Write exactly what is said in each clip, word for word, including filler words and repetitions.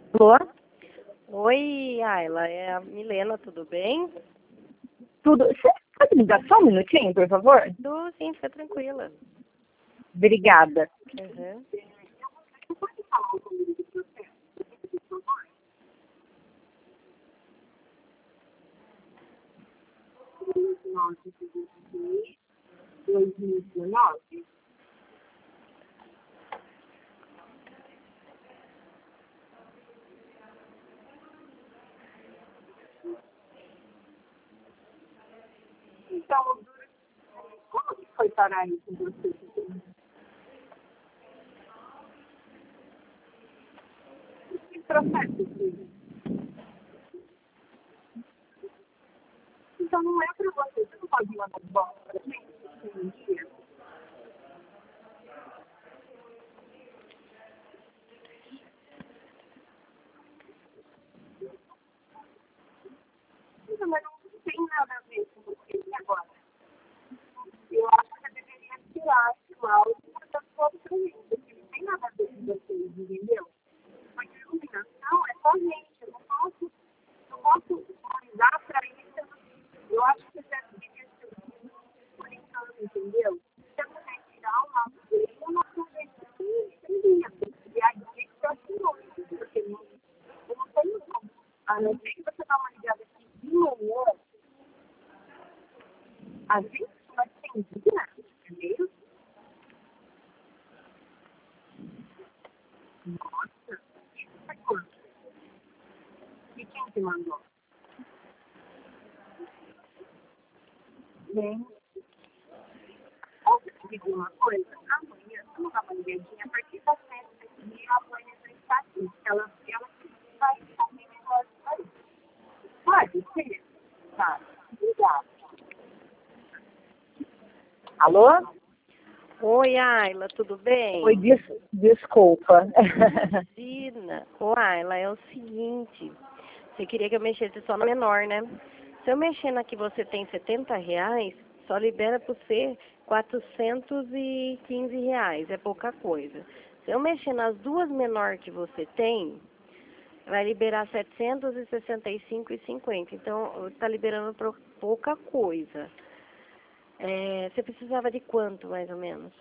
Alô? Oi, Ayla, é a Milena, tudo bem? Tudo. Você pode me dar só um minutinho, por favor? Tudo sim, fica tranquila. Obrigada. Uhum. dois mil e dezenove? Então, como que foi parar isso com você? Que processo foi? Então não é para você, você não pode mandar de volta para mim? Um dia. Não, mas não tem nada a ver com você e agora. Eu acho que eu deveria tirar esse áudio e mandar de volta para mim, porque não tem nada a ver com vocês, entendeu? Porque iluminação é só gente, eu não posso, não posso mandar para isso. Eu acho que você deveria ser por enquanto, entendeu? Se eu puder tirar o nosso dele, eu não aproveito aqui, entendeu? E aí ele está assim hoje, porque não, eu não tenho como. A não ser que você dá uma ligada aqui de manhã, a gente vai ter dia, entendeu? Nossa, isso foi quanto? E quem te mandou? Bem, posso te dizer uma coisa? Amanhã, você não dá uma ligadinha, a partir das sete aqui, a mãe entra em estatística. Ela, ela vai saber melhor isso aí. Pode ser? Tá. Obrigada. Alô? Oi, Ayla, tudo bem? Oi, des desculpa. Imagina. Ô, Ayla, é o seguinte, você queria que eu mexesse só no menor, né? Se eu mexer na que você tem setenta reais, só libera para você quatrocentos e quinze reais, é pouca coisa. Se eu mexer nas duas menores que você tem, vai liberar setecentos e sessenta e cinco e cinquenta. Então, está liberando por pouca coisa. É, você precisava de quanto, mais ou menos?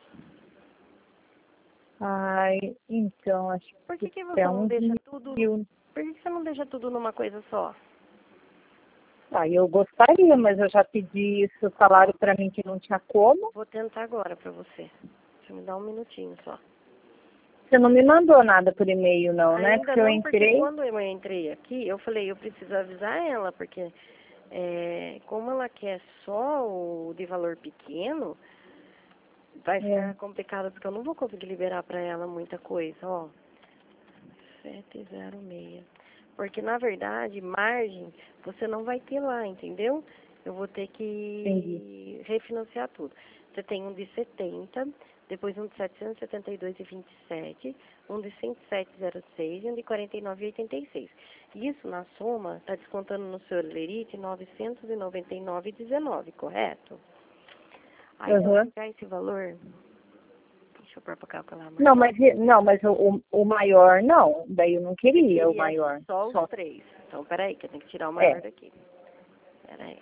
Ai, então, acho Por que, que que você é não uns deixa tudo... mil. Por que, que você não deixa tudo numa coisa só? Ah, eu gostaria, mas eu já pedi isso, o salário para mim que não tinha como. Vou tentar agora para você. Deixa eu me dar um minutinho só. Você não me mandou nada por e-mail, não, né? Ainda Porque eu não, porque entrei. quando eu entrei aqui, eu falei, eu preciso avisar ela, porque é, como ela quer só o de valor pequeno, vai ficar É. complicado, porque eu não vou conseguir liberar para ela muita coisa, ó. sete zero seis. Porque, na verdade, margem você não vai ter lá, entendeu? Eu vou ter Entendi. que refinanciar tudo. Você tem um de setenta, depois um de setecentos e setenta e dois e vinte e sete, um de cento e sete e zero seis e um de quarenta e nove e oitenta e seis. Isso, na soma, está descontando no seu lerite novecentos e noventa e nove e dezenove, correto? Aí, se eu Uhum. pegar esse valor, deixa eu pôr para calcular mais. Não, mas, não, mas o, o maior não. Daí eu não queria o Queria maior. só Só. os três. Então, peraí, que eu tenho que tirar o maior É. daqui. Peraí.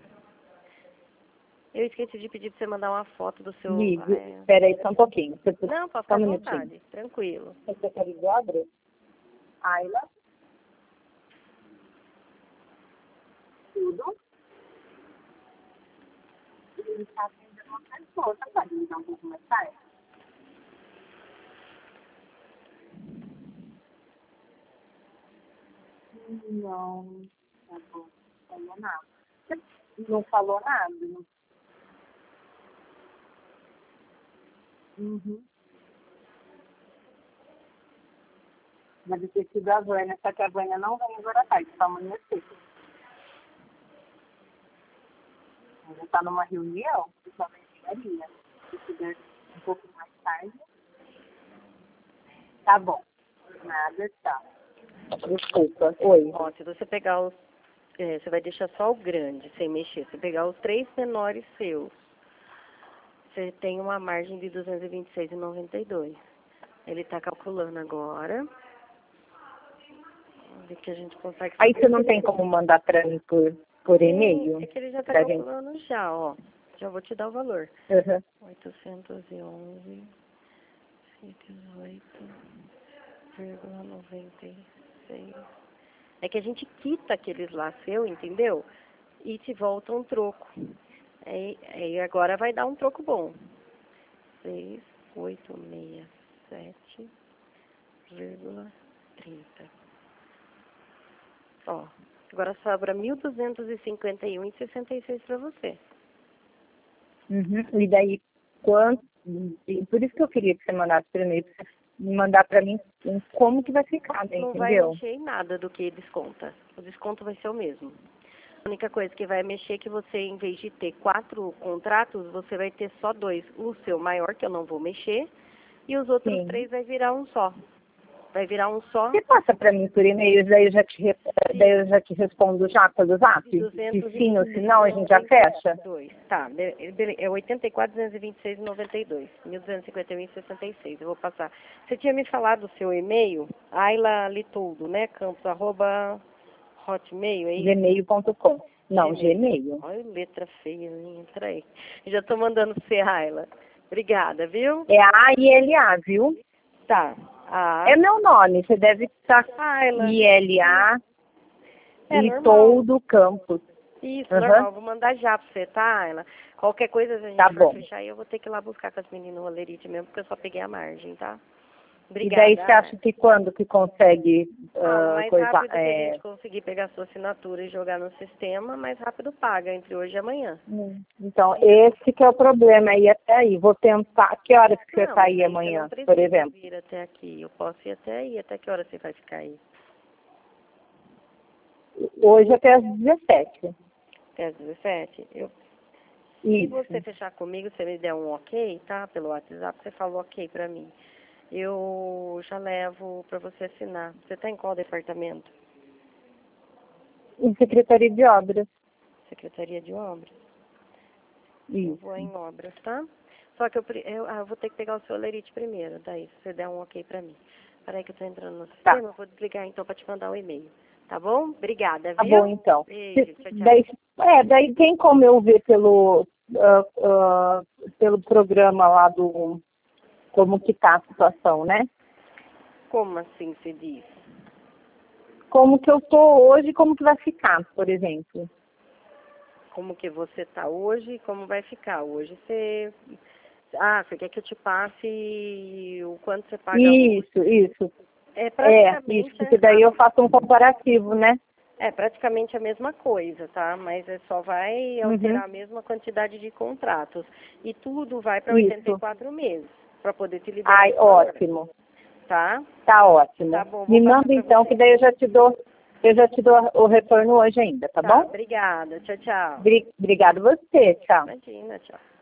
Eu esqueci de pedir pra você mandar uma foto do seu... Ligue. é, Espera aí só um pouquinho. Você- Não, pode Só ficar um à minutinho. vontade. Tranquilo. Secretaria de obras? Ayla? Tudo? Ele está atendendo uma pessoa. Você pode me dar um pouco mais tarde? Não. Tá bom. Não falou nada. Você não falou nada? Não. Uhum. Deve ter sido a Vânia, só que a Vânia não vem agora à tarde, só amanhã cedo. Ela está numa reunião, só na engenharia. Se puder um pouco mais tarde, tá bom. Nada, tá. Desculpa. Oi. Ó, se você pegar os... é, você vai deixar só o grande, sem mexer. Se pegar os três menores seus, você tem uma margem de duzentos e vinte e seis e noventa e dois. Ele está calculando agora. ver que a gente consegue Aí fazer. você não tem como mandar para mim por, por e-mail? É que ele já está Pra gente- calculando já, ó. Já vou te dar o valor. Uhum. oitocentos e onze, dezoito vírgula noventa e seis. É que a gente quita aqueles lá seu, entendeu? E te volta um troco. Aí, aí agora vai dar um troco bom. seis, oito, seis, sete vírgula trinta. Ó, agora sobra mil duzentos e cinquenta e um vírgula sessenta e seis para você. Uhum. E daí, quanto... e por isso que eu queria que você mandasse para mim, pra você mandar para mim como que vai ficar, né, Não vai entendeu? mexer em nada do que desconta. O desconto vai ser o mesmo. A única coisa que vai mexer é que você, em vez de ter quatro contratos, você vai ter só dois. O seu maior, que eu não vou mexer, e os outros Sim. três vai virar um só. Vai virar um só. Você passa para mim por e-mail, daí eu já te, re- daí eu já te respondo já pelo zap? De Se sim ou se não, a gente já fecha? dois. Tá, be- be- é oitenta e quatro, duzentos e vinte e seis, noventa e dois. mil duzentos e cinquenta e um, sessenta e seis. Eu vou passar. Você tinha me falado o seu e-mail, Ayla Litoldo, né? Campos, arroba hotmail, é isso? gmail ponto com. Não, Gmail. Olha, letra feia, minha. Peraí. Já tô mandando pra você, Ayla. Obrigada, viu? É A I L A, viu? Tá. Ah, É meu nome, você deve estar Ayla. I L A É e normal. todo Campos. Isso, Uhum. normal. Vou mandar já pra você, tá, Ayla? Qualquer coisa, se a gente Tá for bom. fechar, aí eu vou ter que ir lá buscar com as meninas o Olerite mesmo, porque eu só peguei a margem, tá? E Obrigada. daí você acha que quando que consegue Ah, uh, mais coisa, rápido que a é... gente conseguir pegar a sua assinatura e jogar no sistema, mais rápido paga, entre hoje e amanhã. Então, esse que é o problema, ir até aí. Vou tentar, que horas que você Não, está aí mas amanhã, você não por precisa exemplo? vir até aqui. Eu posso ir até aí. Até que hora você vai ficar aí? Hoje até às dezessete. Até às dezessete? Eu, se Isso. você fechar comigo, você me der um ok, tá? Pelo WhatsApp, você falou ok pra mim. Eu já levo pra você assinar. Você tá em qual departamento? Em Secretaria de Obras. Secretaria de Obras? Eu Isso. vou em obras, tá? Só que eu, pre- eu, ah, eu vou ter que pegar o seu Olerite primeiro, daí, se você der um ok pra mim. Peraí que eu tô entrando no Tá. sistema, eu vou desligar então pra te mandar o e-mail. Tá bom? Obrigada, Tá viu? bom, então. Beijo, tchau, tchau. Daí, é, daí tem como eu ver pelo, ah, ah, pelo programa lá do... como que tá a situação, né? Como assim se diz? Como que eu tô hoje, como que vai ficar, por exemplo. Como que você tá hoje e como vai ficar? Hoje você... Ah, você quer que eu te passe o quanto você paga hoje? Isso, isso. É É, praticamente, isso, porque daí eu faço um comparativo, né? é praticamente a mesma coisa, tá? Mas é só vai alterar Uhum. a mesma quantidade de contratos. E tudo vai para Isso. oitenta e quatro meses, para poder te liberar. Ai, o valor, ótimo. Tá? Tá ótimo. Tá bom, vou Me passar manda pra então, você. que daí eu já te dou, eu já te dou o retorno hoje ainda, tá, Tá, bom? obrigada. Tchau, tchau. Bri- Obrigado você, tchau. Imagina, tchau.